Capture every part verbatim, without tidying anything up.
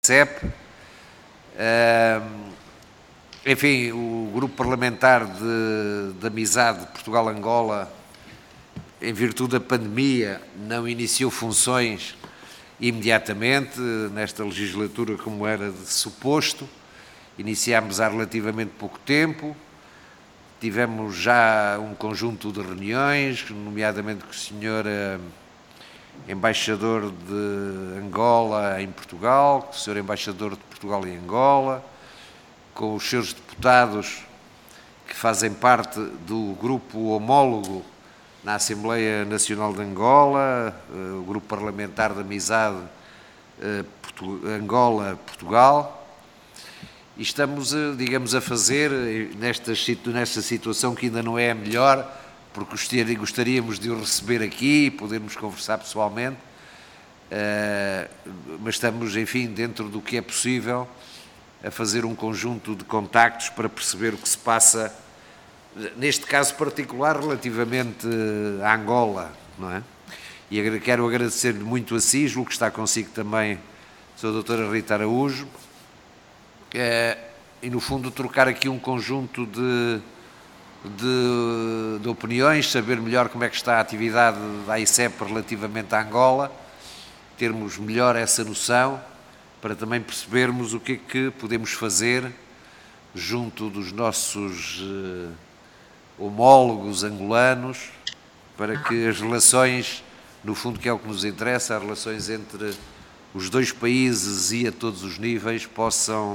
ICEP. Enfim, o Grupo Parlamentar de, de Amizade Portugal-Angola, em virtude da pandemia, não iniciou funções imediatamente, nesta legislatura, como era de suposto. Iniciámos há relativamente pouco tempo, tivemos já um conjunto de reuniões, nomeadamente com o senhor Embaixador de Angola em Portugal, com o senhor Embaixador de Portugal em Angola, com os seus deputados que fazem parte do grupo homólogo na Assembleia Nacional de Angola, o Grupo Parlamentar de Amizade Angola-Portugal, e estamos, digamos, a fazer, nesta, nesta situação que ainda não é a melhor, porque gostaríamos de o receber aqui e podermos conversar pessoalmente, mas estamos, enfim, dentro do que é possível, a fazer um conjunto de contactos para perceber o que se passa, neste caso particular, relativamente a Angola, não é? E quero agradecer-lhe muito a si, julgo que está consigo também a sra doutora Rita Araújo, e no fundo trocar aqui um conjunto de, de, de opiniões, saber melhor como é que está a atividade da ICEP relativamente a Angola, termos melhor essa noção, para também percebermos o que é que podemos fazer junto dos nossos uh, homólogos angolanos, para que as relações, no fundo que é o que nos interessa, as relações entre os dois países e a todos os níveis possam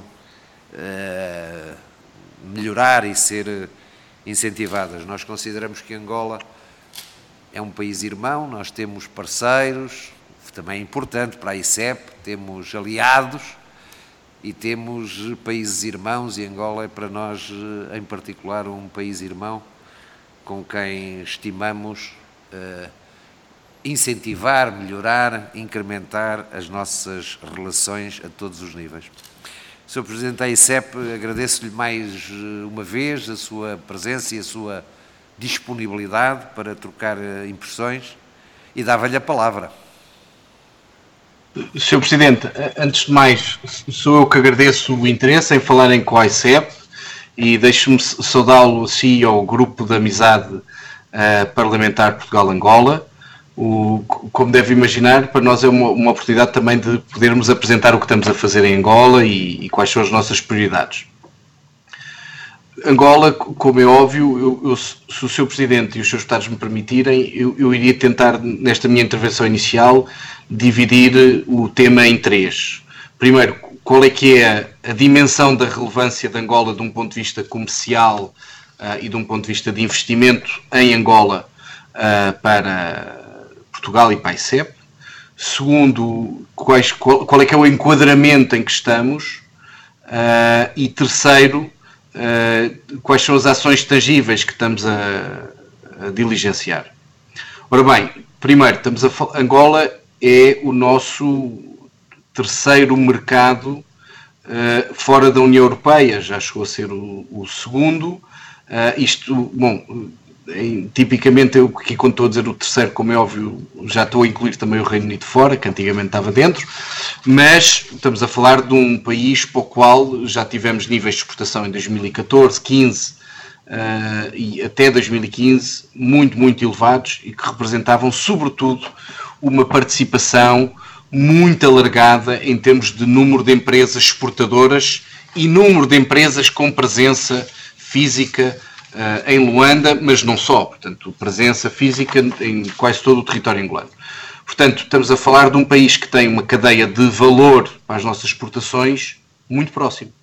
uh, melhorar e ser incentivadas. Nós consideramos que Angola é um país irmão, nós temos parceiros, também é importante para a ICEP, temos aliados e temos países irmãos, e Angola é para nós, em particular, um país irmão com quem estimamos uh, incentivar, melhorar, incrementar as nossas relações a todos os níveis. senhor Presidente da ICEP, agradeço-lhe mais uma vez a sua presença e a sua disponibilidade para trocar impressões e dava-lhe a palavra. senhor Presidente, antes de mais, sou eu que agradeço o interesse em falarem com a ICEP e deixo-me saudá-lo assim ao Grupo de Amizade uh, Parlamentar Portugal-Angola. O, como deve imaginar, para nós é uma, uma oportunidade também de podermos apresentar o que estamos a fazer em Angola e, e quais são as nossas prioridades. Angola, como é óbvio, eu, eu, se o senhor Presidente e os seus deputados me permitirem, eu, eu iria tentar, nesta minha intervenção inicial, dividir o tema em três. Primeiro, qual é que é a, a dimensão da relevância de Angola de um ponto de vista comercial uh, e de um ponto de vista de investimento em Angola uh, para Portugal e para a ICEP. Segundo, quais, qual, qual é que é o enquadramento em que estamos. Uh, e terceiro, Uh, quais são as ações tangíveis que estamos a, a diligenciar. Ora bem, primeiro, estamos a falar, Angola é o nosso terceiro mercado uh, fora da União Europeia, já chegou a ser o, o segundo. Uh, isto, bom, em, tipicamente eu aqui quando estou a dizer o terceiro, como é óbvio, já estou a incluir também o Reino Unido fora, que antigamente estava dentro, mas estamos a falar de um país para o qual já tivemos níveis de exportação em dois mil e catorze, quinze uh, e até dois mil e quinze muito, muito elevados e que representavam sobretudo uma participação muito alargada em termos de número de empresas exportadoras e número de empresas com presença física Uh, em Luanda, mas não só, portanto, presença física em quase todo o território angolano. Portanto, estamos a falar de um país que tem uma cadeia de valor para as nossas exportações muito próximo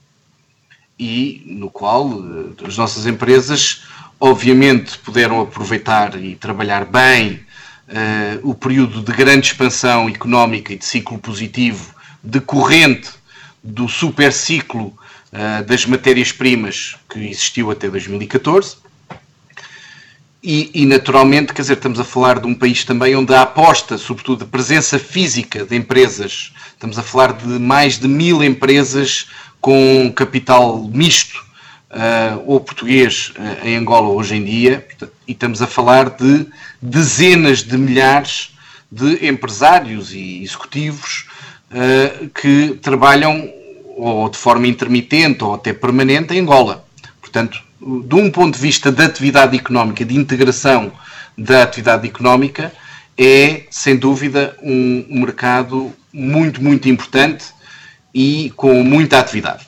e no qual uh, as nossas empresas, obviamente, puderam aproveitar e trabalhar bem uh, o período de grande expansão económica e de ciclo positivo decorrente do super ciclo Uh, das matérias-primas que existiu até dois mil e catorze e, e naturalmente, quer dizer, estamos a falar de um país também onde a aposta, sobretudo de presença física de empresas, estamos a falar de mais de mil empresas com capital misto uh, ou português uh, em Angola hoje em dia, e estamos a falar de dezenas de milhares de empresários e executivos uh, que trabalham ou de forma intermitente ou até permanente em Angola. Portanto, de um ponto de vista da atividade económica, de integração da atividade económica, é, sem dúvida, um, um mercado muito, muito importante e com muita atividade.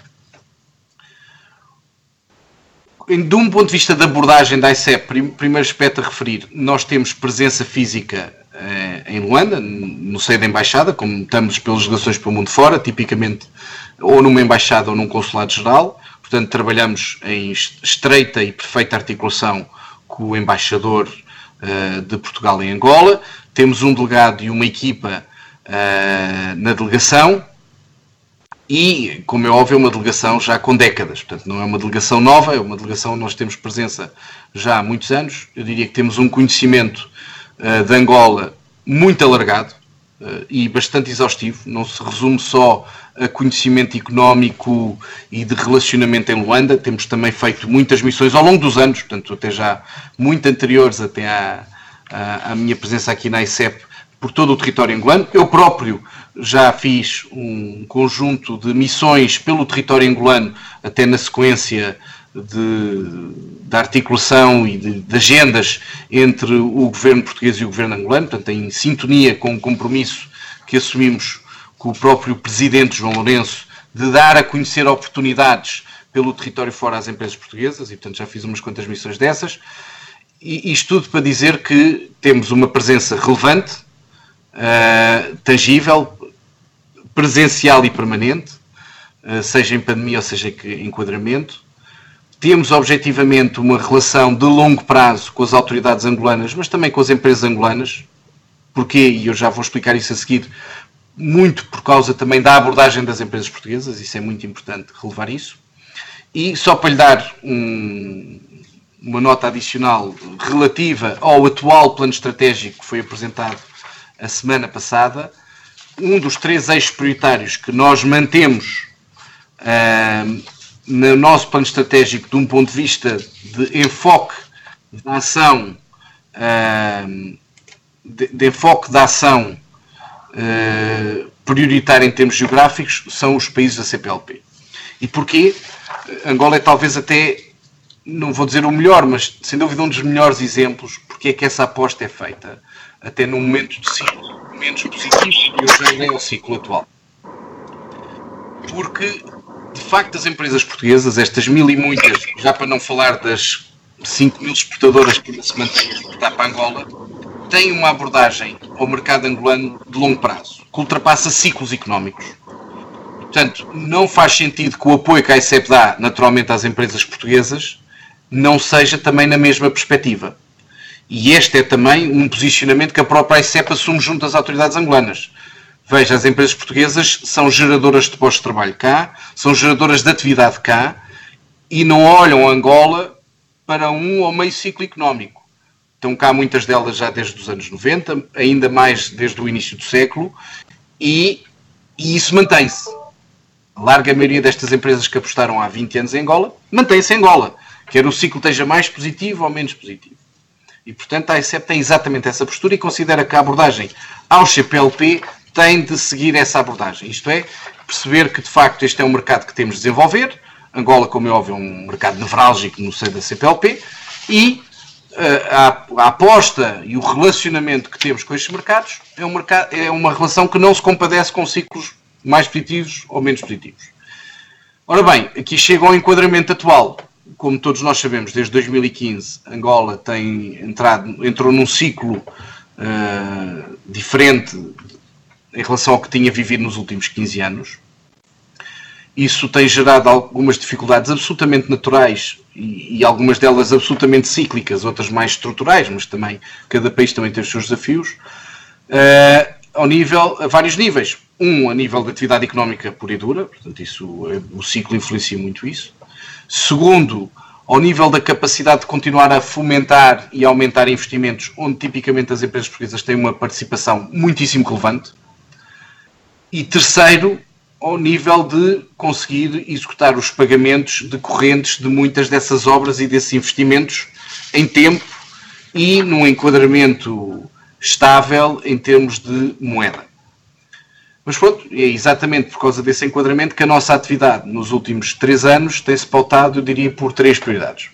De um ponto de vista da abordagem da I C E P, primeiro aspecto a referir, nós temos presença física eh, em Luanda, no seio da embaixada, como estamos pelas delegações para o mundo fora, tipicamente ou numa embaixada ou num consulado-geral. Portanto, trabalhamos em estreita e perfeita articulação com o embaixador uh, de Portugal em Angola. Temos um delegado e uma equipa uh, na delegação e, como é óbvio, é uma delegação já com décadas. Portanto, não é uma delegação nova, é uma delegação onde nós temos presença já há muitos anos. Eu diria que temos um conhecimento uh, de Angola muito alargado uh, e bastante exaustivo. Não se resume só a conhecimento económico e de relacionamento em Luanda. Temos também feito muitas missões ao longo dos anos, portanto até já muito anteriores até à, à, à minha presença aqui na I C E P, por todo o território angolano. Eu próprio já fiz um conjunto de missões pelo território angolano, até na sequência de, da articulação e de, de agendas entre o governo português e o governo angolano, portanto em sintonia com o compromisso que assumimos com o próprio presidente João Lourenço de dar a conhecer oportunidades pelo território fora às empresas portuguesas, e portanto já fiz umas quantas missões dessas. E isto tudo para dizer que temos uma presença relevante, uh, tangível, presencial e permanente, uh, seja em pandemia ou seja em enquadramento. Temos objetivamente uma relação de longo prazo com as autoridades angolanas, mas também com as empresas angolanas. Porquê? E eu já vou explicar isso a seguir. Muito por causa também da abordagem das empresas portuguesas, isso é muito importante relevar isso. E só para lhe dar um, uma nota adicional relativa ao atual plano estratégico que foi apresentado a semana passada, um dos três eixos prioritários que nós mantemos uh, no nosso plano estratégico de um ponto de vista de enfoque da ação, uh, de, de enfoque da ação Uh, prioritário em termos geográficos são os países da C P L P. E porquê? Angola é talvez até, não vou dizer o melhor, mas sem dúvida um dos melhores exemplos porque é que essa aposta é feita até num momento de ciclo menos positivo e eu já irei ao ciclo atual. Porque de facto as empresas portuguesas, estas mil e muitas, já para não falar das cinco mil exportadoras que se mantêm a exportar para Angola, tem uma abordagem ao mercado angolano de longo prazo, que ultrapassa ciclos económicos. Portanto, não faz sentido que o apoio que a I C E P dá naturalmente às empresas portuguesas não seja também na mesma perspectiva. E este é também um posicionamento que a própria I C E P assume junto às autoridades angolanas. Veja, as empresas portuguesas são geradoras de postos de trabalho cá, são geradoras de atividade cá e não olham Angola para um ou meio ciclo económico. Estão cá muitas delas já desde os anos noventa, ainda mais desde o início do século, e, e isso mantém-se. A larga maioria destas empresas que apostaram há vinte anos em Angola, mantém-se em Angola, quer o ciclo esteja mais positivo ou menos positivo. E, portanto, a I C E P tem exatamente essa postura e considera que a abordagem ao C P L P tem de seguir essa abordagem. Isto é, perceber que, de facto, este é um mercado que temos de desenvolver. Angola, como é óbvio, é um mercado nevrálgico no seio da C P L P, e A, a aposta e o relacionamento que temos com estes mercados é, um mercado, é uma relação que não se compadece com ciclos mais positivos ou menos positivos. Ora bem, aqui chega ao enquadramento atual. Como todos nós sabemos, desde dois mil e quinze, Angola tem entrado, entrou num ciclo uh, diferente em relação ao que tinha vivido nos últimos quinze anos. Isso tem gerado algumas dificuldades absolutamente naturais e, e algumas delas absolutamente cíclicas, outras mais estruturais, mas também cada país também tem os seus desafios, uh, ao nível, a vários níveis. Um, a nível de atividade económica pura e dura, portanto isso, o ciclo influencia muito isso. Segundo, ao nível da capacidade de continuar a fomentar e aumentar investimentos, onde tipicamente as empresas portuguesas têm uma participação muitíssimo relevante. E terceiro, ao nível de conseguir executar os pagamentos decorrentes de muitas dessas obras e desses investimentos em tempo e num enquadramento estável em termos de moeda. Mas pronto, é exatamente por causa desse enquadramento que a nossa atividade nos últimos três anos tem-se pautado, eu diria, por três prioridades.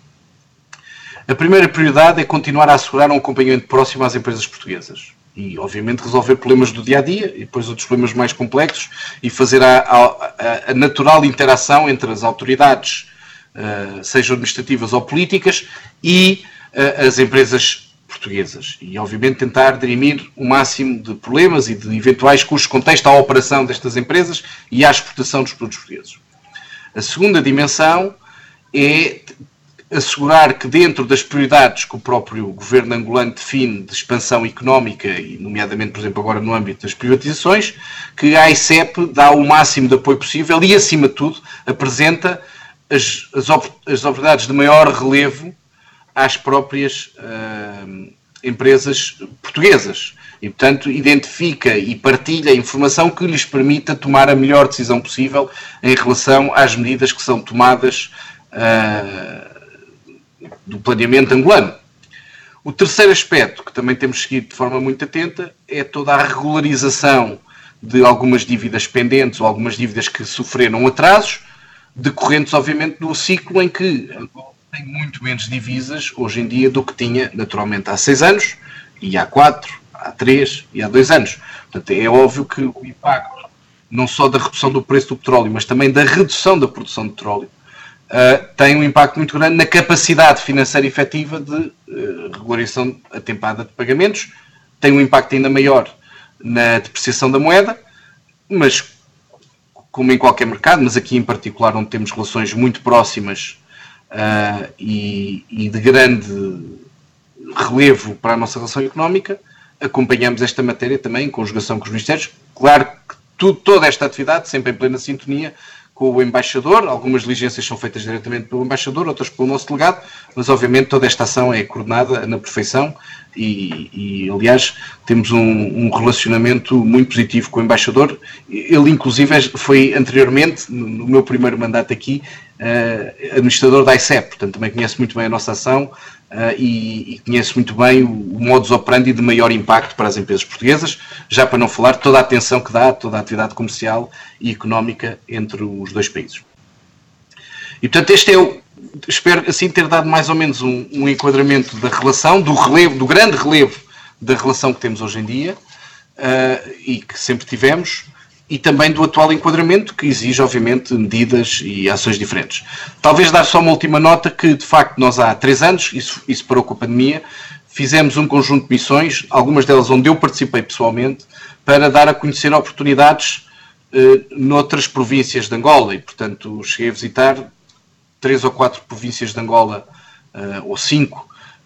A primeira prioridade é continuar a assegurar um acompanhamento próximo às empresas portuguesas. E, obviamente, resolver problemas do dia-a-dia e depois outros problemas mais complexos e fazer a, a, a natural interação entre as autoridades, uh, sejam administrativas ou políticas, e uh, as empresas portuguesas. E, obviamente, tentar dirimir o máximo de problemas e de eventuais custos de contexto à operação destas empresas e à exportação dos produtos portugueses. A segunda dimensão é assegurar que dentro das prioridades que o próprio governo angolano define de expansão económica, e nomeadamente, por exemplo, agora no âmbito das privatizações, que a AICEP dá o máximo de apoio possível e, acima de tudo, apresenta as, as, as oportunidades de maior relevo às próprias uh, empresas portuguesas. E, portanto, identifica e partilha a informação que lhes permita tomar a melhor decisão possível em relação às medidas que são tomadas uh, do planeamento angolano. O terceiro aspecto, que também temos seguido de forma muito atenta, é toda a regularização de algumas dívidas pendentes ou algumas dívidas que sofreram atrasos, decorrentes, obviamente, do ciclo em que Angola tem muito menos divisas hoje em dia do que tinha, naturalmente, há seis anos, e há quatro, há três e há dois anos. Portanto, é óbvio que o impacto, não só da redução do preço do petróleo, mas também da redução da produção de petróleo, Uh, tem um impacto muito grande na capacidade financeira efetiva de uh, regularização atempada de pagamentos, tem um impacto ainda maior na depreciação da moeda, mas, como em qualquer mercado, mas aqui em particular onde temos relações muito próximas uh, e, e de grande relevo para a nossa relação económica, acompanhamos esta matéria também em conjugação com os ministérios. Claro que tudo, toda esta atividade, sempre em plena sintonia com o embaixador, algumas diligências são feitas diretamente pelo embaixador, outras pelo nosso delegado, mas obviamente toda esta ação é coordenada na perfeição e, e aliás, temos um, um relacionamento muito positivo com o embaixador. Ele, inclusive, foi anteriormente, no meu primeiro mandato aqui, uh, administrador da AICEP, portanto também conhece muito bem a nossa ação uh, e, e conhece muito bem o, o modus operandi de maior impacto para as empresas portuguesas, já para não falar toda a atenção que dá, toda a atividade comercial e económica entre os dois países. E, portanto, este é o, espero assim ter dado mais ou menos um, um enquadramento da relação, do relevo, do grande relevo da relação que temos hoje em dia uh, e que sempre tivemos, e também do atual enquadramento, que exige, obviamente, medidas e ações diferentes. Talvez dar só uma última nota que, de facto, nós há três anos, isso, isso parou com a pandemia, fizemos um conjunto de missões, algumas delas onde eu participei pessoalmente, para dar a conhecer oportunidades Uh, noutras províncias de Angola, e portanto cheguei a visitar três ou quatro províncias de Angola, uh, ou cinco,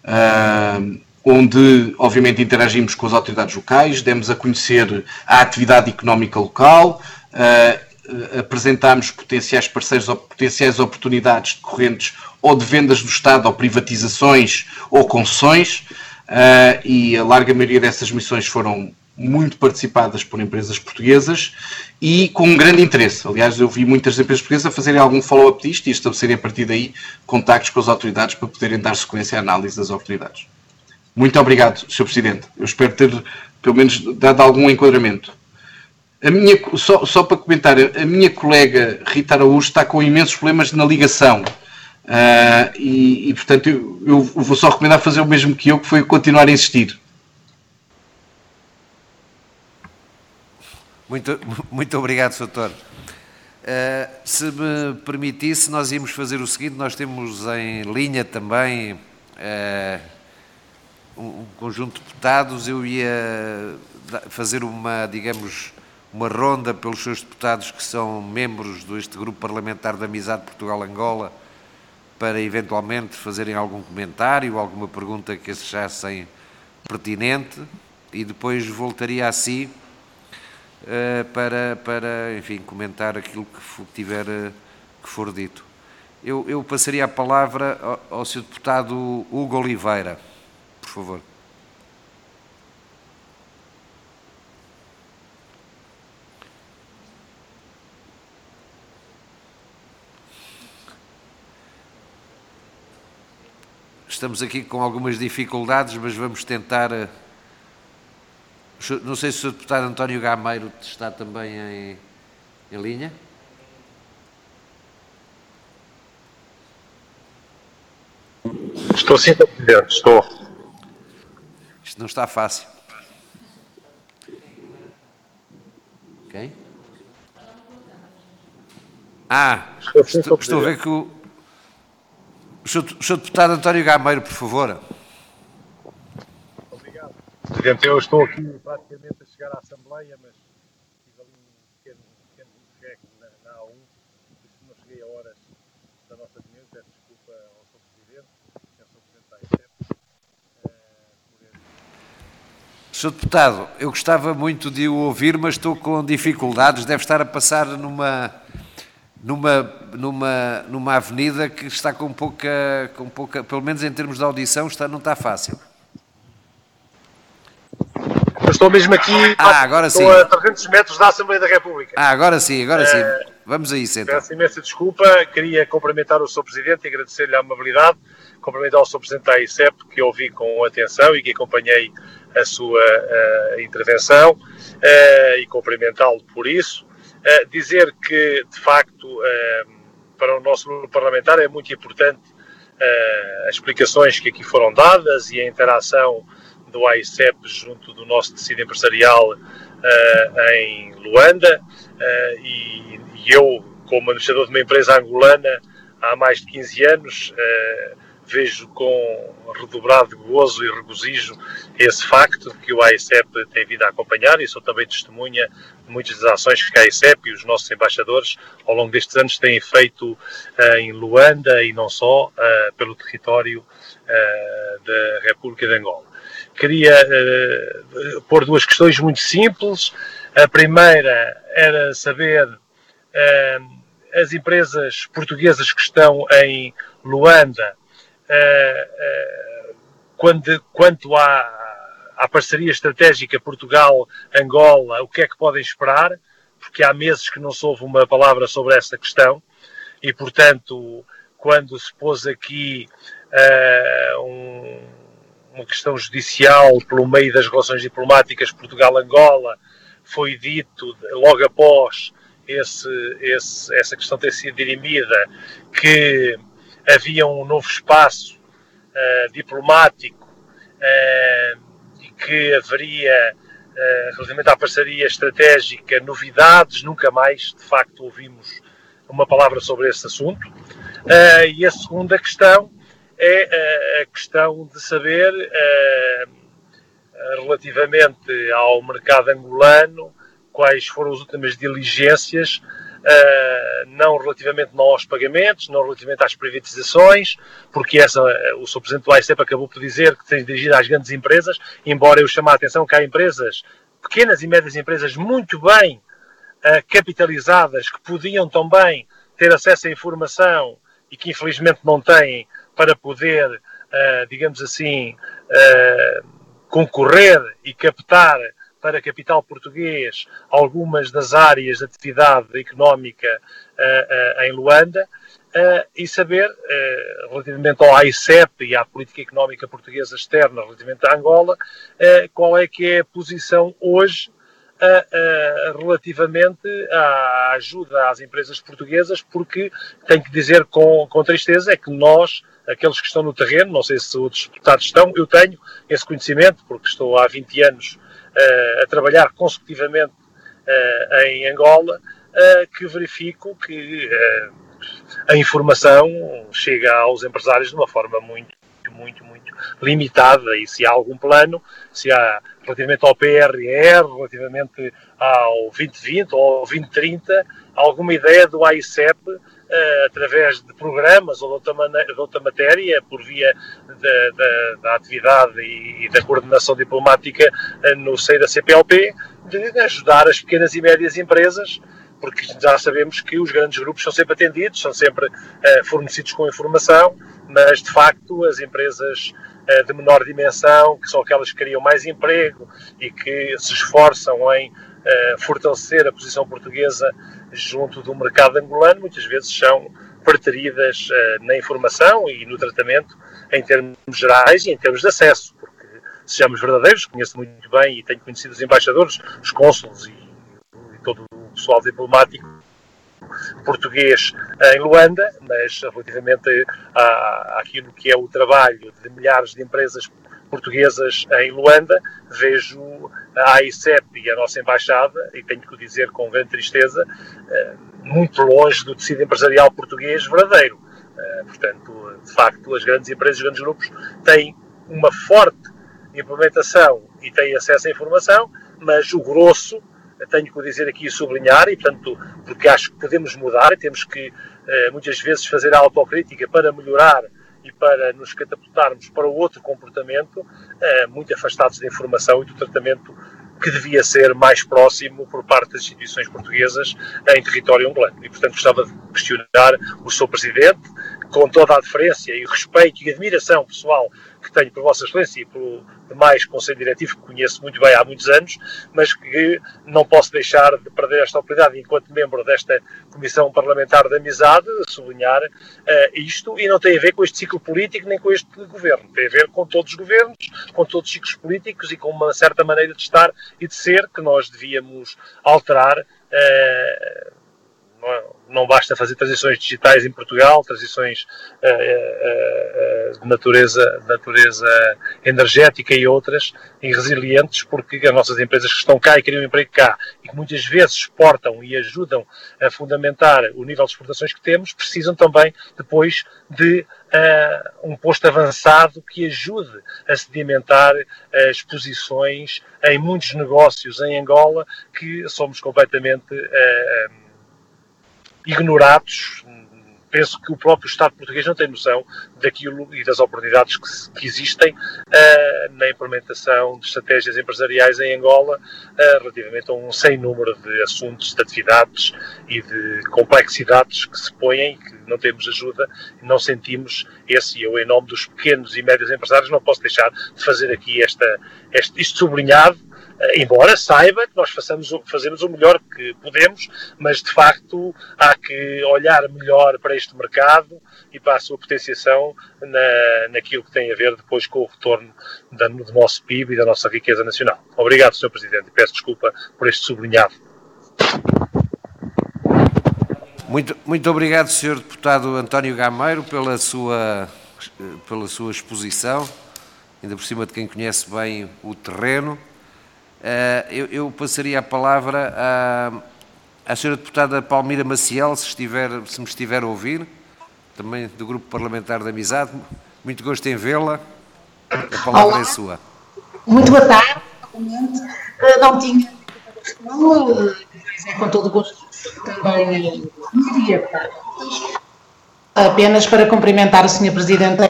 uh, onde obviamente interagimos com as autoridades locais, demos a conhecer a atividade económica local, uh, uh, apresentámos potenciais parceiros ou potenciais oportunidades decorrentes ou de vendas do Estado ou privatizações ou concessões, uh, e a larga maioria dessas missões foram muito participadas por empresas portuguesas e com um grande interesse. Aliás, eu vi muitas empresas portuguesas a fazerem algum follow-up disto e estabelecerem a partir daí contactos com as autoridades para poderem dar sequência à análise das oportunidades. Muito obrigado, senhor Presidente. Eu espero ter, pelo menos, dado algum enquadramento. A minha, só, só para comentar, a minha colega Rita Araújo está com imensos problemas na ligação. Uh, e, e, portanto, eu, eu vou só recomendar fazer o mesmo que eu, que foi continuar a insistir. Muito, muito obrigado, doutor. Uh, se me permitisse, nós íamos fazer o seguinte: nós temos em linha também uh, um, um conjunto de deputados. Eu ia fazer uma, digamos, uma ronda pelos seus deputados que são membros deste grupo parlamentar de Amizade Portugal-Angola, para eventualmente fazerem algum comentário, alguma pergunta que achassem pertinente, e depois voltaria a si Uh, para, para, enfim, comentar aquilo que for, tiver, uh, que for dito. Eu, eu passaria a palavra ao, ao senhor deputado Hugo Oliveira, por favor. Estamos aqui com algumas dificuldades, mas vamos tentar uh, Não sei se o senhor Deputado António Gameiro está também em, em linha. Estou sim, senhor Presidente, estou. Isto não está fácil. Quem? Ah, estou, sim, estou, estou a ver que o... O senhor, o senhor Deputado António Gameiro, por favor. Obrigado. Presidente, eu estou aqui praticamente a chegar à Assembleia, mas tive ali um pequeno, um pequeno rego na, na A um, por isso não cheguei a horas da nossa reunião. Peço desculpa ao senhor Presidente, ao senhor Presidente da A I C E P. Uh, por esse... senhor Deputado, eu gostava muito de o ouvir, mas estou com dificuldades. Deve estar a passar numa... Numa, numa, numa avenida que está com pouca, com pouca, pelo menos em termos de audição, está, não está fácil. Eu estou mesmo aqui, ah, agora estou sim. a trezentos metros da Assembleia da República. Ah, agora sim, agora uh, sim. Vamos a isso então. Peço imensa desculpa, queria cumprimentar o senhor Presidente e agradecer-lhe a amabilidade, cumprimentar o senhor Presidente da A I C E P, que ouvi com atenção e que acompanhei a sua uh, intervenção, uh, e cumprimentá-lo por isso. Uh, dizer que, de facto, uh, para o nosso grupo parlamentar é muito importante uh, as explicações que aqui foram dadas e a interação do A I C E P junto do nosso tecido empresarial uh, em Luanda, uh, e, e eu, como administrador de uma empresa angolana há mais de quinze anos, uh, vejo com redobrado gozo e regozijo esse facto que o A I C E P tem vindo a acompanhar, e sou também testemunha de muitas das ações que a A I C E P e os nossos embaixadores ao longo destes anos têm feito uh, em Luanda e não só, uh, pelo território uh, da República de Angola. Queria uh, pôr duas questões muito simples. A primeira era saber uh, as empresas portuguesas que estão em Luanda, Uh, uh, quando, quanto à, à parceria estratégica Portugal-Angola, o que é que podem esperar? Porque há meses que não se ouve uma palavra sobre essa questão e, portanto, quando se pôs aqui uh, um, uma questão judicial pelo meio das relações diplomáticas Portugal-Angola, foi dito logo após esse, esse, essa questão ter sido dirimida que havia um novo espaço uh, diplomático uh, e que haveria, uh, relativamente à parceria estratégica, novidades. Nunca mais, de facto, ouvimos uma palavra sobre esse assunto. Uh, e a segunda questão é uh, a questão de saber, uh, relativamente ao mercado angolano, quais foram as últimas diligências, Uh, não relativamente não aos pagamentos, não relativamente às privatizações, porque essa, o senhor Presidente do A I C E P acabou por dizer que tem dirigido às grandes empresas, embora eu chame a atenção que há empresas, pequenas e médias empresas, muito bem uh, capitalizadas, que podiam também ter acesso à informação e que infelizmente não têm para poder, uh, digamos assim, uh, concorrer e captar para capital português algumas das áreas de atividade económica uh, uh, em Luanda, uh, e saber, uh, relativamente ao A I C E P e à política económica portuguesa externa relativamente à Angola, uh, qual é que é a posição hoje uh, uh, relativamente à ajuda às empresas portuguesas, porque tenho que dizer com, com tristeza é que nós, aqueles que estão no terreno, não sei se outros deputados estão, eu tenho esse conhecimento, porque estou há vinte anos Uh, a trabalhar consecutivamente uh, em Angola, uh, que verifico que uh, a informação chega aos empresários de uma forma muito, muito, muito limitada, e se há algum plano, se há relativamente ao P R R, relativamente ao vinte vinte ou ao vinte trinta, alguma ideia do A I C E P, uh, através de programas ou de outra, maneira, de outra matéria, por via da, da, da atividade e, e da coordenação diplomática uh, no seio da C P L P, de ajudar as pequenas e médias empresas, porque já sabemos que os grandes grupos são sempre atendidos, são sempre uh, fornecidos com informação, mas de facto as empresas uh, de menor dimensão, que são aquelas que criam mais emprego e que se esforçam em uh, fortalecer a posição portuguesa junto do mercado angolano, muitas vezes são preteridas uh, na informação e no tratamento em termos gerais e em termos de acesso, porque sejamos verdadeiros, conheço muito bem e tenho conhecido os embaixadores, os cônsules e, e todo o pessoal diplomático português em Luanda, mas relativamente à, àquilo que é o trabalho de milhares de empresas portuguesas em Luanda, vejo a A I C E P e a nossa embaixada, e tenho que o dizer com grande tristeza, muito longe do tecido empresarial português verdadeiro. Portanto, de facto, as grandes empresas, os grandes grupos têm uma forte implementação e têm acesso à informação, mas o grosso, tenho que o dizer aqui e sublinhar, e portanto, porque acho que podemos mudar, e temos que muitas vezes fazer a autocrítica para melhorar e para nos catapultarmos para o outro comportamento, muito afastados da informação e do tratamento que devia ser mais próximo por parte das instituições portuguesas em território angolano. E, portanto, gostava de questionar o senhor Presidente, com toda a deferência e respeito e admiração pessoal que tenho por Vossa Excelência e pelo demais Conselho Diretivo, que conheço muito bem há muitos anos, mas que não posso deixar de perder esta oportunidade, enquanto membro desta Comissão Parlamentar de Amizade, de sublinhar uh, isto, e não tem a ver com este ciclo político nem com este governo, tem a ver com todos os governos, com todos os ciclos políticos e com uma certa maneira de estar e de ser que nós devíamos alterar. Uh, Não basta fazer transições digitais em Portugal, transições uh, uh, uh, de natureza, de natureza energética e outras, e resilientes, porque as nossas empresas que estão cá e criam emprego cá, e que muitas vezes exportam e ajudam a fundamentar o nível de exportações que temos, precisam também depois de uh, um posto avançado que ajude a sedimentar as posições em muitos negócios em Angola, que somos completamente Uh, ignorados. Penso que o próprio Estado português não tem noção daquilo e das oportunidades que, que existem uh, na implementação de estratégias empresariais em Angola, uh, relativamente a um sem número de assuntos, de atividades e de complexidades que se põem e que não temos ajuda, e não sentimos esse, e eu, em nome dos pequenos e médios empresários, não posso deixar de fazer aqui esta, este, isto sublinhado, embora saiba que nós façamos, fazemos o melhor que podemos, mas de facto há que olhar melhor para este mercado e para a sua potenciação na, naquilo que tem a ver depois com o retorno da, do nosso P I B e da nossa riqueza nacional. Obrigado, senhor Presidente, e peço desculpa por este sublinhado. Muito, muito obrigado, senhor Deputado António Gameiro, pela sua, pela sua exposição, ainda por cima de quem conhece bem o terreno. Uh, eu, eu passaria a palavra à, à senhora Deputada Palmira Maciel, se, estiver, se me estiver a ouvir, também do Grupo Parlamentar de Amizade. Muito gosto em vê-la. A palavra Olá. É sua. Muito boa tarde. Uh, não tinha questão, uh, é com todo o gosto também iria apenas para cumprimentar o senhor Presidente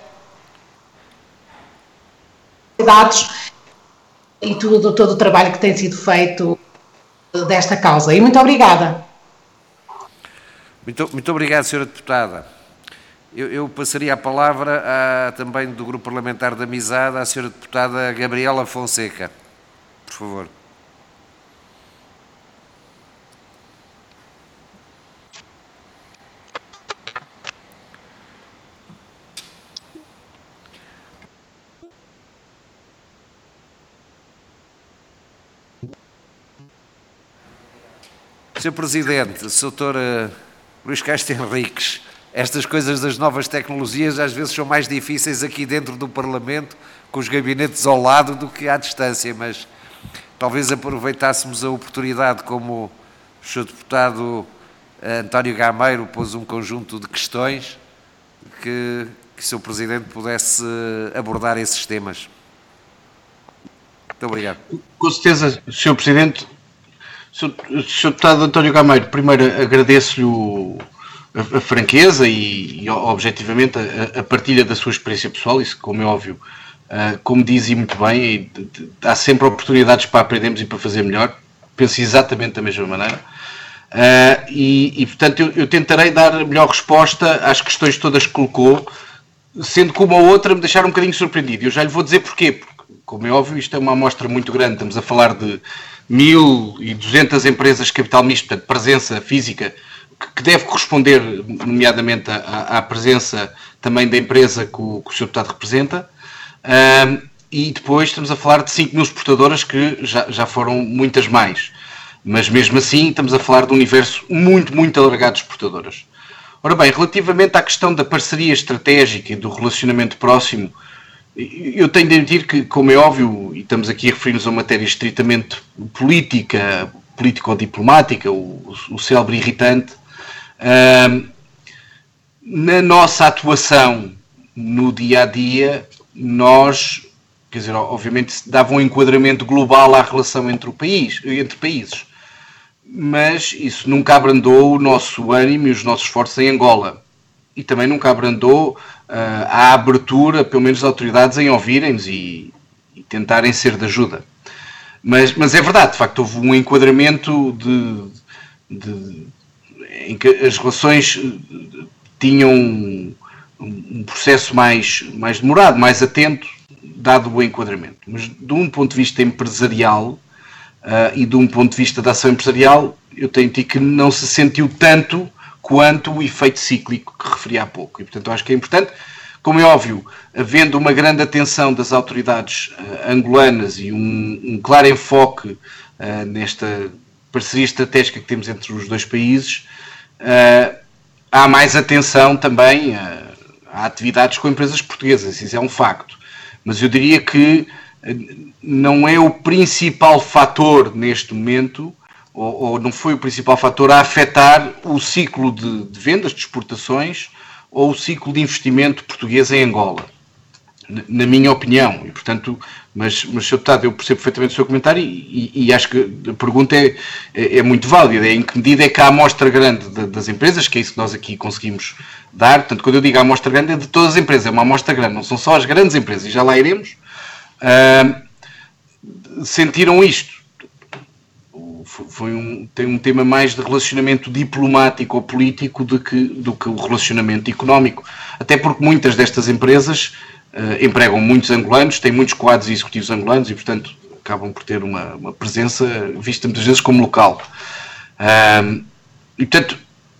dados e tudo, todo o trabalho que tem sido feito desta causa. E muito obrigada. Muito, muito obrigado, senhora Deputada. Eu, eu passaria a palavra a, também do Grupo Parlamentar de Amizade à senhora Deputada Gabriela Fonseca. Por favor. senhor Presidente, senhor doutor Luís Castro Henriques, estas coisas das novas tecnologias às vezes são mais difíceis aqui dentro do Parlamento, com os gabinetes ao lado, do que à distância, mas talvez aproveitássemos a oportunidade, como o senhor Deputado António Gameiro pôs um conjunto de questões, que, que o senhor Presidente pudesse abordar esses temas. Muito obrigado. Com certeza, senhor Presidente. senhor Deputado António Gameiro, primeiro agradeço-lhe a, a franqueza e, e objetivamente, a, a partilha da sua experiência pessoal, isso, como é óbvio, uh, como diz e muito bem, e, de, de, há sempre oportunidades para aprendermos e para fazer melhor, penso exatamente da mesma maneira, uh, e, e, portanto, eu, eu tentarei dar a melhor resposta às questões todas que colocou, sendo que uma ou outra me deixaram um bocadinho surpreendido. Eu já lhe vou dizer porquê, porque, como é óbvio, isto é uma amostra muito grande, estamos a falar de mil e duzentas empresas de capital misto, portanto, presença física, que deve corresponder, nomeadamente, à, à presença também da empresa que o, que o senhor Deputado representa. Uh, e depois estamos a falar de cinco mil exportadoras, que já, já foram muitas mais. Mas mesmo assim estamos a falar de um universo muito, muito alargado de exportadoras. Ora bem, relativamente à questão da parceria estratégica e do relacionamento próximo, eu tenho de admitir que, como é óbvio, e estamos aqui a referir-nos a uma matéria estritamente política, político-diplomática, o, o célebre irritante, uh, na nossa atuação no dia-a-dia, nós, quer dizer, obviamente dava um enquadramento global à relação entre, o país, entre países, mas isso nunca abrandou o nosso ânimo e os nossos esforços em Angola. E também nunca abrandou uh, a abertura, pelo menos das autoridades, em ouvirem-nos e, e tentarem ser de ajuda. Mas, mas é verdade, de facto, houve um enquadramento de, de, em que as relações tinham um, um processo mais, mais demorado, mais atento, dado o enquadramento. Mas de um ponto de vista empresarial uh, e de um ponto de vista da ação empresarial, eu tenho de dizer que não se sentiu tanto quanto o efeito cíclico que referi há pouco. E, portanto, eu acho que é importante, como é óbvio, havendo uma grande atenção das autoridades uh, angolanas e um, um claro enfoque uh, nesta parceria estratégica que temos entre os dois países, uh, há mais atenção também uh, a atividades com empresas portuguesas, isso é um facto. Mas eu diria que uh, não é o principal fator neste momento, ou, ou não foi o principal fator a afetar o ciclo de, de vendas, de exportações, ou o ciclo de investimento português em Angola, na minha opinião. E, portanto, mas, mas senhor Deputado, eu percebo perfeitamente o seu comentário e, e, e acho que a pergunta é, é, é muito válida. É em que medida é que há a amostra grande de, das empresas, que é isso que nós aqui conseguimos dar. Portanto, quando eu digo a amostra grande, é de todas as empresas, é uma amostra grande, não são só as grandes empresas, e já lá iremos. Uh, sentiram isto. Foi um, tem um tema mais de relacionamento diplomático ou político do que, do que o relacionamento económico. Até porque muitas destas empresas uh, empregam muitos angolanos, têm muitos quadros executivos angolanos e, portanto, acabam por ter uma, uma presença vista muitas vezes como local. Uh, e, portanto,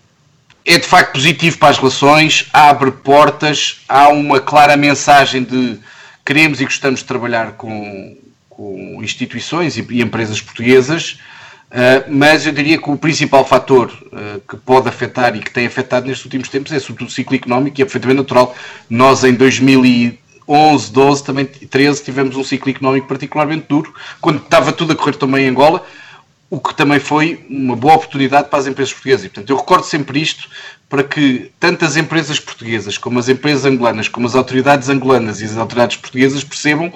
é de facto positivo para as relações, abre portas, há uma clara mensagem de queremos e gostamos de trabalhar com, com instituições e, e empresas portuguesas. Uh, mas eu diria que o principal fator uh, que pode afetar e que tem afetado nestes últimos tempos é sobretudo o ciclo económico, e é perfeitamente natural. Nós em dois mil e onze, doze, também treze, tivemos um ciclo económico particularmente duro, quando estava tudo a correr também em Angola, o que também foi uma boa oportunidade para as empresas portuguesas. E, portanto, eu recordo sempre isto para que tanto as empresas portuguesas como as empresas angolanas, como as autoridades angolanas e as autoridades portuguesas percebam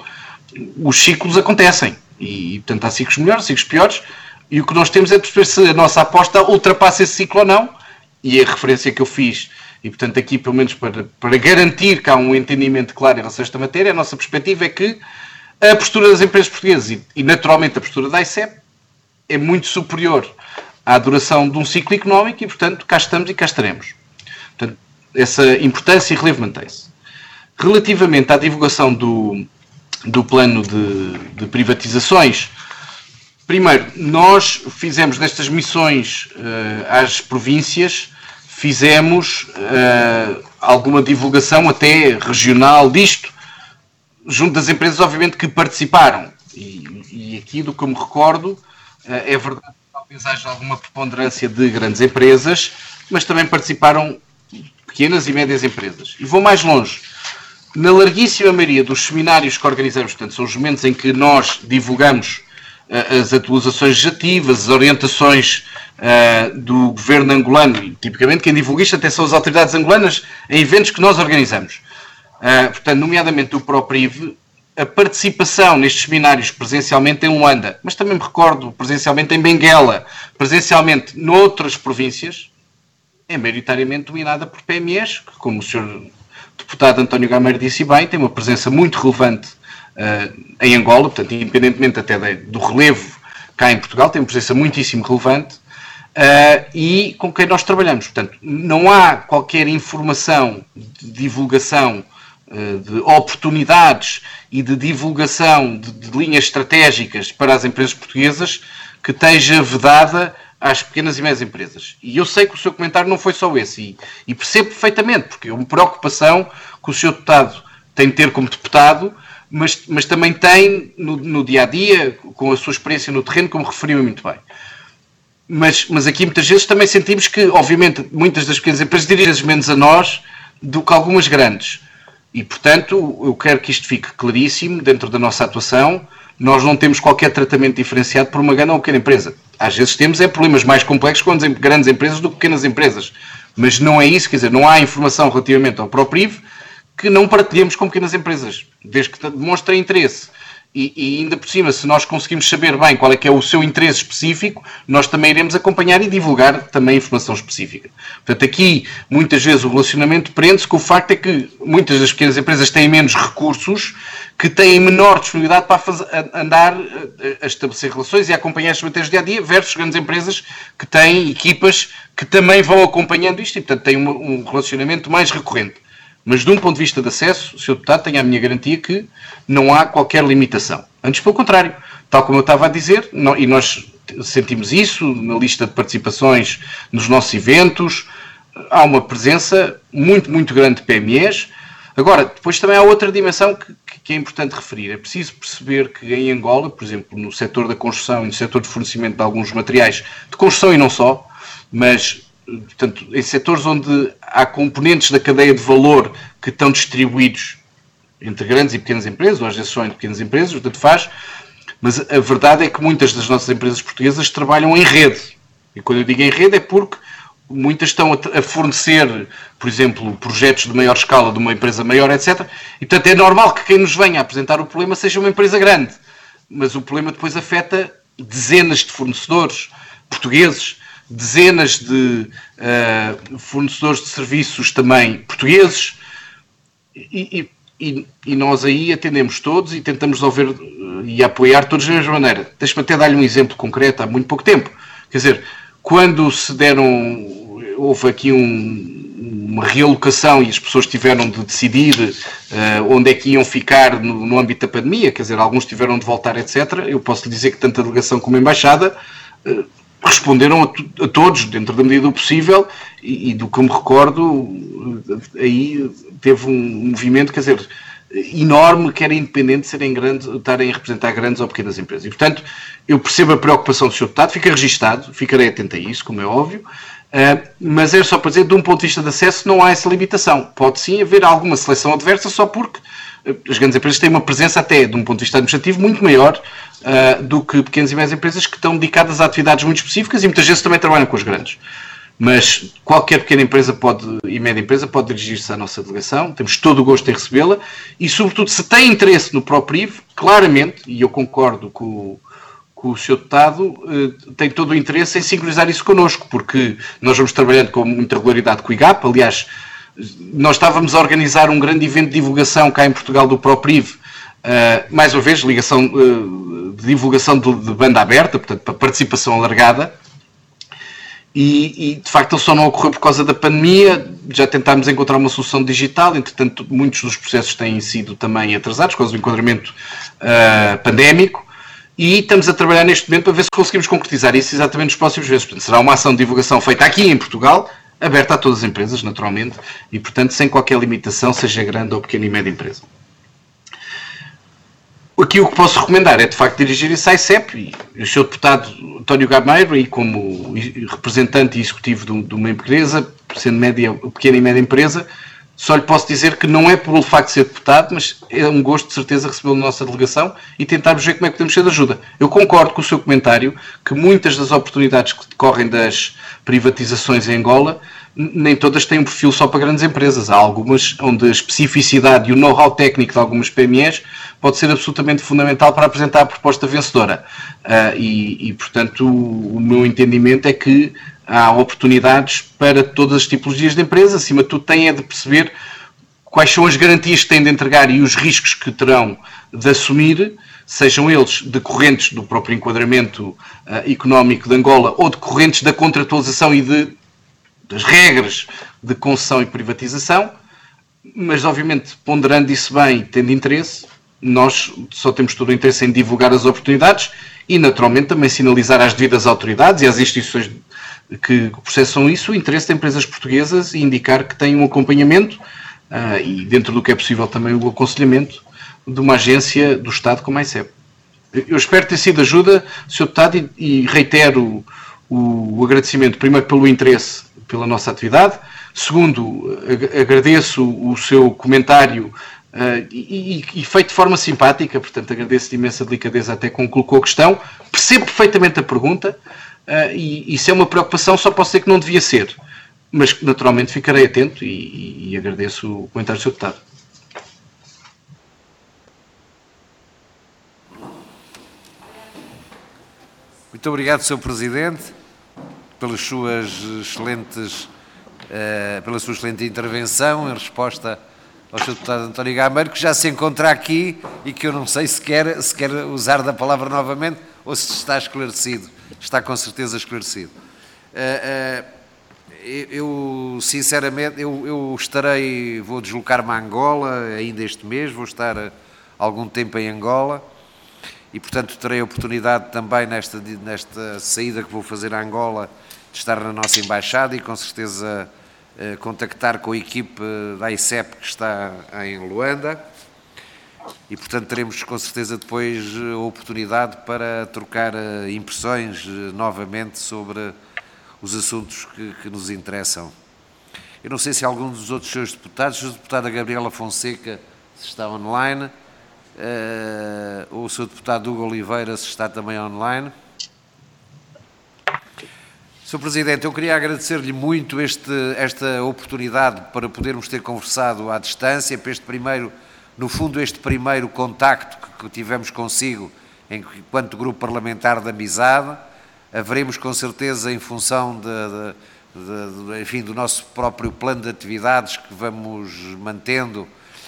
os ciclos acontecem. E, portanto, há ciclos melhores, ciclos piores. E o que nós temos é de perceber se a nossa aposta ultrapassa esse ciclo ou não. E a referência que eu fiz, e portanto aqui pelo menos para, para garantir que há um entendimento claro em relação a esta matéria, a nossa perspectiva é que a postura das empresas portuguesas e, e naturalmente a postura da I C E P é muito superior à duração de um ciclo económico e portanto cá estamos e cá estaremos. Portanto, essa importância e relevo mantém-se. Relativamente à divulgação do, do plano de, de privatizações, primeiro, nós fizemos nestas missões uh, às províncias, fizemos uh, alguma divulgação até regional disto, junto das empresas, obviamente, que participaram. E, e aqui, do que eu me recordo, uh, é verdade que talvez haja alguma preponderância de grandes empresas, mas também participaram pequenas e médias empresas. E vou mais longe. Na larguíssima maioria dos seminários que organizamos, portanto, são os momentos em que nós divulgamos as atualizações legislativas, as orientações uh, do governo angolano, e tipicamente quem divulga isto até são as autoridades angolanas em eventos que nós organizamos. Uh, portanto, nomeadamente do ProPriv, a participação nestes seminários presencialmente em Luanda, mas também me recordo presencialmente em Benguela, presencialmente noutras províncias, é maioritariamente dominada por P M Es, que, como o senhor deputado António Gameiro disse bem, tem uma presença muito relevante Uh, em Angola, portanto, independentemente até de, do relevo cá em Portugal, tem uma presença muitíssimo relevante uh, e com quem nós trabalhamos. Portanto, não há qualquer informação de divulgação uh, de oportunidades e de divulgação de, de linhas estratégicas para as empresas portuguesas que esteja vedada às pequenas e médias empresas. E eu sei que o seu comentário não foi só esse, e, e percebo perfeitamente, porque é uma preocupação que o senhor deputado tem de ter como deputado, mas, mas também tem no, no dia-a-dia, com a sua experiência no terreno, como referiu muito bem. Mas, mas aqui muitas vezes também sentimos que, obviamente, muitas das pequenas empresas dirigem menos a nós do que algumas grandes. E, portanto, eu quero que isto fique claríssimo dentro da nossa atuação. Nós não temos qualquer tratamento diferenciado por uma grande ou pequena empresa. Às vezes temos é problemas mais complexos com grandes empresas do que pequenas empresas. Mas não é isso, quer dizer, não há informação relativamente ao ProPriv que não partilhemos com pequenas empresas, desde que demonstrem interesse. E, e ainda por cima, se nós conseguimos saber bem qual é que é o seu interesse específico, nós também iremos acompanhar e divulgar também informação específica. Portanto, aqui, muitas vezes, o relacionamento prende-se com o facto é que muitas das pequenas empresas têm menos recursos, que têm menor disponibilidade para fazer, a, andar a, a estabelecer relações e a acompanhar as estratégias dia-a-dia, versus grandes empresas que têm equipas que também vão acompanhando isto e, portanto, têm um, um relacionamento mais recorrente. Mas, de um ponto de vista de acesso, o senhor Deputado tem a minha garantia que não há qualquer limitação. Antes, pelo contrário, tal como eu estava a dizer, não, e nós sentimos isso na lista de participações nos nossos eventos, há uma presença muito, muito grande de P M Es. Agora, depois também há outra dimensão que, que é importante referir. É preciso perceber que em Angola, por exemplo, no setor da construção e no setor de fornecimento de alguns materiais de construção e não só, mas... Portanto, em setores onde há componentes da cadeia de valor que estão distribuídos entre grandes e pequenas empresas, ou às vezes só entre pequenas empresas, portanto faz, mas a verdade é que muitas das nossas empresas portuguesas trabalham em rede. E quando eu digo em rede é porque muitas estão a fornecer, por exemplo, projetos de maior escala de uma empresa maior, etcétera. E, portanto, é normal que quem nos venha a apresentar o problema seja uma empresa grande. Mas o problema depois afeta dezenas de fornecedores portugueses, dezenas de uh, fornecedores de serviços também portugueses e, e, e nós aí atendemos todos e tentamos resolver uh, e apoiar todos da mesma maneira. Deixa-me até dar-lhe um exemplo concreto há muito pouco tempo. Quer dizer, quando se deram, houve aqui um, uma realocação e as pessoas tiveram de decidir uh, onde é que iam ficar no, no âmbito da pandemia, quer dizer, alguns tiveram de voltar, etcétera. Eu posso lhe dizer que tanto a delegação como a embaixada uh, responderam a, a todos, dentro da medida do possível, e, e do que eu me recordo, aí teve um movimento, quer dizer, enorme, que era independente de serem grandes, estarem a representar grandes ou pequenas empresas. E, portanto, eu percebo a preocupação do senhor Deputado, fica registado, ficarei atento a isso, como é óbvio, uh, mas é só para dizer, de um ponto de vista de acesso, não há essa limitação. Pode sim haver alguma seleção adversa, só porque as grandes empresas têm uma presença até, de um ponto de vista administrativo, muito maior uh, do que pequenas e médias empresas que estão dedicadas a atividades muito específicas e muitas vezes também trabalham com as grandes. Mas qualquer pequena empresa pode, e média empresa pode dirigir-se à nossa delegação, temos todo o gosto em recebê-la e, sobretudo, se tem interesse no ProPriv, claramente, e eu concordo com, com o senhor Deputado, uh, tem todo o interesse em sincronizar isso connosco, porque nós vamos trabalhando com muita regularidade com o I G A P, aliás, nós estávamos a organizar um grande evento de divulgação cá em Portugal do ProPriv, uh, mais uma vez, ligação, uh, de divulgação de, de banda aberta, portanto, para participação alargada, e, e de facto ele só não ocorreu por causa da pandemia. Já tentámos encontrar uma solução digital, entretanto muitos dos processos têm sido também atrasados por causa do enquadramento uh, pandémico, e estamos a trabalhar neste momento para ver se conseguimos concretizar isso exatamente nos próximos meses. Portanto, será uma ação de divulgação feita aqui em Portugal, aberta a todas as empresas, naturalmente, e, portanto, sem qualquer limitação, seja grande ou pequena e média empresa. Aqui o que posso recomendar é, de facto, dirigir-se à I C E P, e o senhor Deputado António Gameiro, e como representante e executivo de uma empresa, sendo média, pequena e média empresa, só lhe posso dizer que não é por o facto de ser deputado, mas é um gosto, de certeza, recebê-lo na nossa delegação e tentarmos ver como é que podemos ser de ajuda. Eu concordo com o seu comentário que muitas das oportunidades que decorrem das privatizações em Angola, nem todas têm um perfil só para grandes empresas. Há algumas onde a especificidade e o know-how técnico de algumas P M Es pode ser absolutamente fundamental para apresentar a proposta vencedora. Uh, e, e, portanto, o, o meu entendimento é que há oportunidades para todas as tipologias de empresas. Acima de tudo, têm é de perceber quais são as garantias que têm de entregar e os riscos que terão de assumir, sejam eles decorrentes do próprio enquadramento uh, económico de Angola ou decorrentes da contratualização e de, das regras de concessão e privatização, mas, obviamente, ponderando isso bem, tendo interesse, nós só temos todo o interesse em divulgar as oportunidades e, naturalmente, também sinalizar às devidas autoridades e às instituições que processam isso o interesse de empresas portuguesas e indicar que têm um acompanhamento uh, e, dentro do que é possível, também o aconselhamento de uma agência do Estado como a ICEP. Eu espero ter sido de ajuda, senhor Deputado, e, e reitero o, o agradecimento, primeiro, pelo interesse pela nossa atividade, segundo, agradeço o seu comentário uh, e, e, e feito de forma simpática, portanto agradeço de imensa delicadeza até com que colocou a questão, percebo perfeitamente a pergunta uh, e, e se é uma preocupação só posso dizer que não devia ser, mas naturalmente ficarei atento e, e, e agradeço o comentário do senhor Deputado. Muito obrigado, senhor Presidente, pelas suas excelentes, uh, pela sua excelente intervenção em resposta ao senhor Deputado António Gameiro, que já se encontra aqui e que eu não sei se quer, se quer usar da palavra novamente ou se está esclarecido. Está com certeza esclarecido. Uh, uh, eu, sinceramente, eu, eu estarei, vou deslocar-me a Angola ainda este mês, vou estar algum tempo em Angola. E, portanto, terei a oportunidade também nesta, nesta saída que vou fazer a Angola de estar na nossa embaixada e, com certeza, eh, contactar com a equipe da ICEP que está em Luanda. E, portanto, teremos, com certeza, depois a oportunidade para trocar impressões novamente sobre os assuntos que, que nos interessam. Eu não sei se algum dos outros seus deputados, a deputada Gabriela Fonseca, se está online, Uh, o seu deputado Hugo Oliveira, se está também online. senhor Presidente, eu queria agradecer-lhe muito este, esta oportunidade para podermos ter conversado à distância, para este primeiro, no fundo, este primeiro contacto que, que tivemos consigo enquanto grupo parlamentar de amizade. Haveremos com certeza, em função de, de, de, de, enfim, do nosso próprio plano de atividades que vamos mantendo,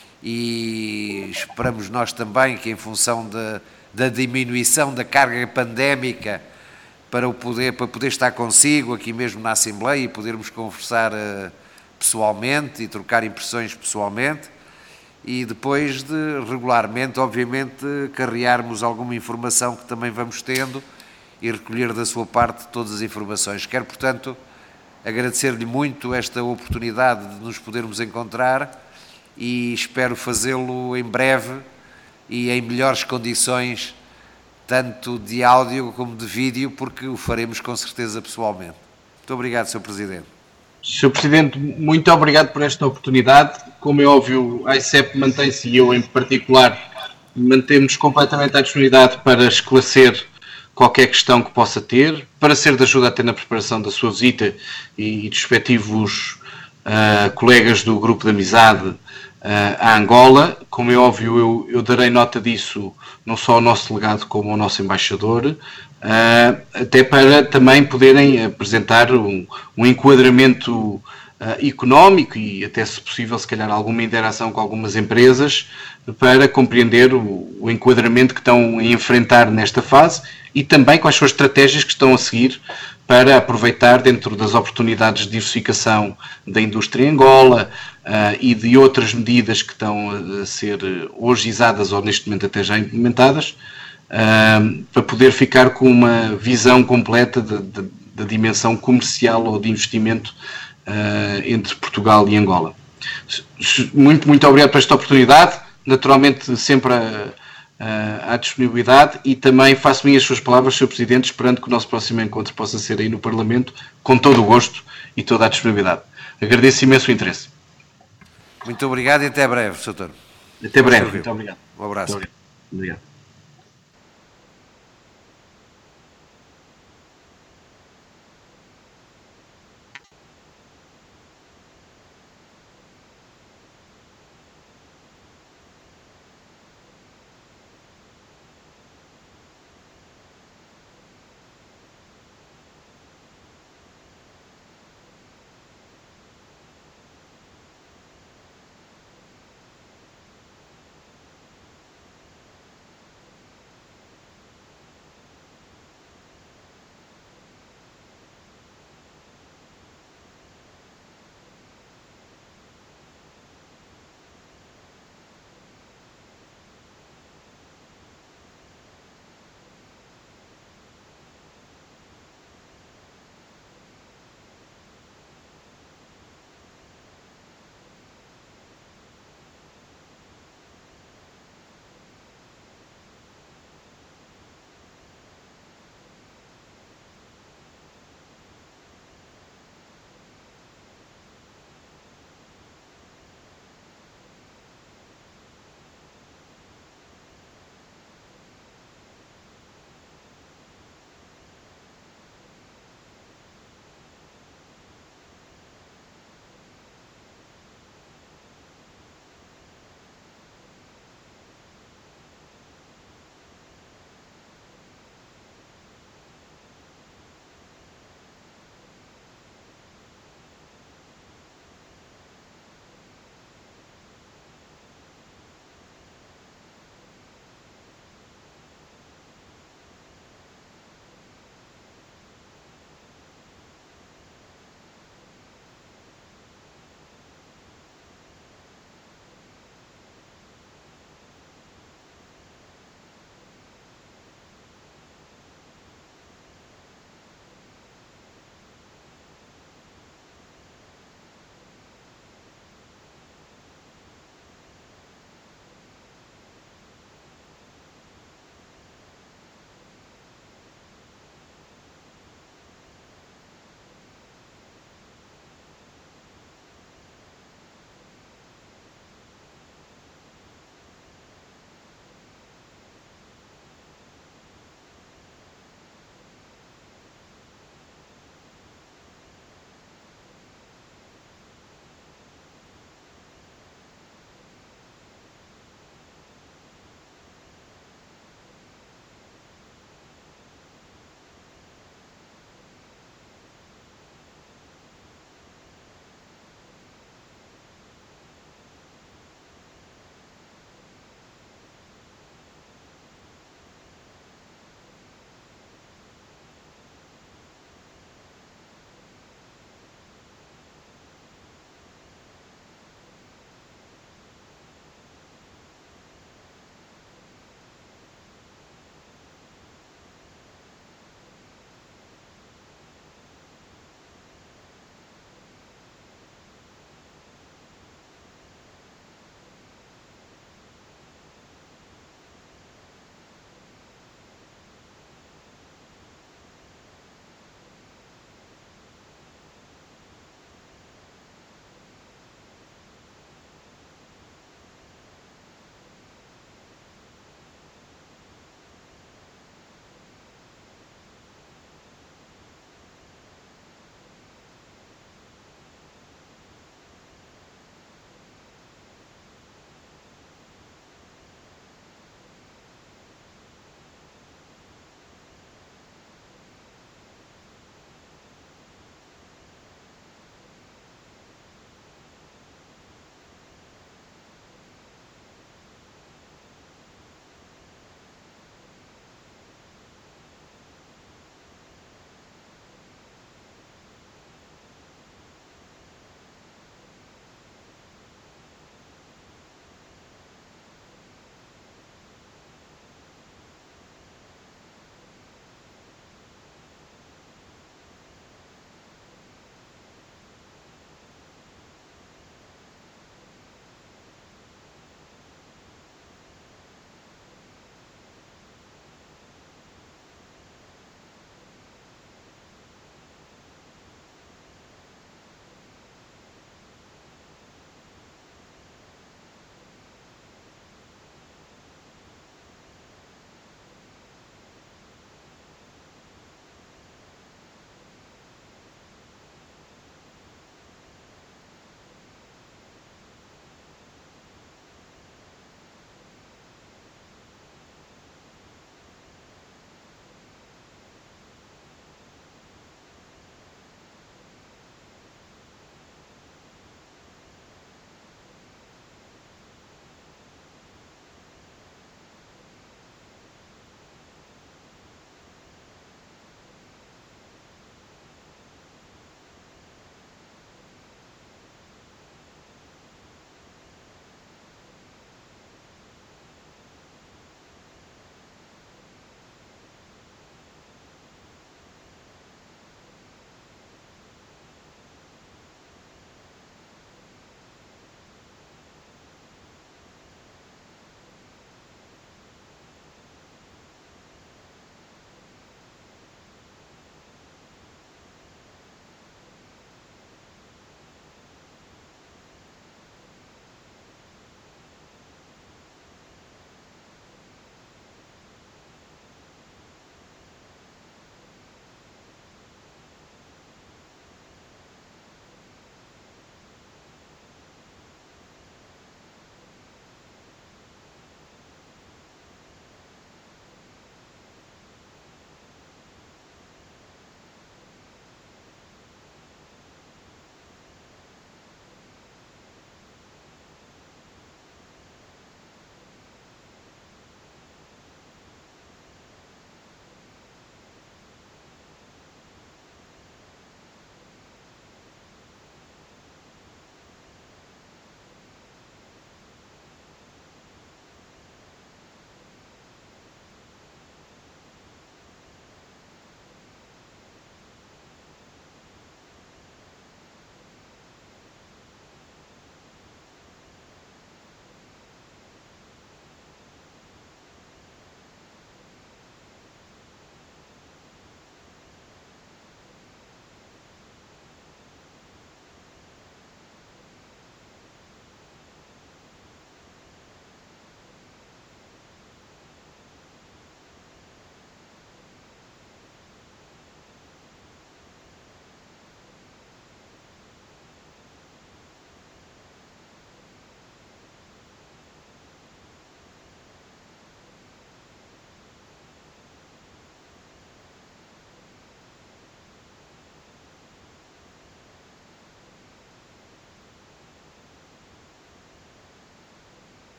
e esperamos nós também que, em função de, da diminuição da carga pandémica, para, o poder, para poder estar consigo aqui mesmo na Assembleia e podermos conversar uh, pessoalmente e trocar impressões pessoalmente, e depois de regularmente, obviamente, carrearmos alguma informação que também vamos tendo e recolher da sua parte todas as informações. Quero, portanto, agradecer-lhe muito esta oportunidade de nos podermos encontrar e espero fazê-lo em breve e em melhores condições, tanto de áudio como de vídeo, porque o faremos com certeza pessoalmente. Muito obrigado, senhor Presidente. senhor Presidente, muito obrigado por esta oportunidade. Como é óbvio, a ICEP mantém-se, e eu em particular, mantemos completamente à disponibilidade para esclarecer qualquer questão que possa ter, para ser de ajuda até na preparação da sua visita e, e dos respectivos uh, colegas do grupo de amizade a Angola. Como é óbvio, eu, eu darei nota disso não só ao nosso delegado como ao nosso embaixador, uh, até para também poderem apresentar um, um enquadramento uh, económico e até, se possível, se calhar alguma interação com algumas empresas para compreender o, o enquadramento que estão a enfrentar nesta fase e também quais são as estratégias que estão a seguir para aproveitar dentro das oportunidades de diversificação da indústria em Angola uh, e de outras medidas que estão a ser hoje izadas ou neste momento até já implementadas, uh, para poder ficar com uma visão completa da dimensão comercial ou de investimento uh, entre Portugal e Angola. Muito, muito obrigado por esta oportunidade, naturalmente sempre a Uh, à disponibilidade, e também faço minhas suas palavras, senhor Presidente, esperando que o nosso próximo encontro possa ser aí no Parlamento, com todo o gosto e toda a disponibilidade. Agradeço imenso o interesse. Muito obrigado e até breve, senhor Doutor. Até breve. Muito obrigado. Um abraço. Muito obrigado. Obrigado.